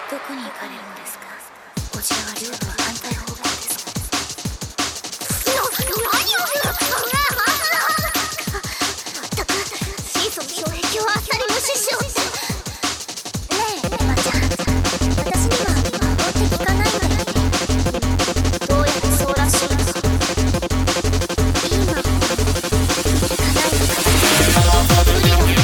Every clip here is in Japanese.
どこに行かれるんですか？こちらはルート反対方向です。何をする？まったくシーソンの障壁をあっさり無視しようって。ねえエマちゃん、私には魔法って聞かないわよね。どうやらそうらしいわ。いい魔法聞かないのか。無理だよ。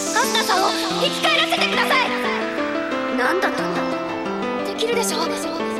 生き返らせてください。何だと？できるでしょ？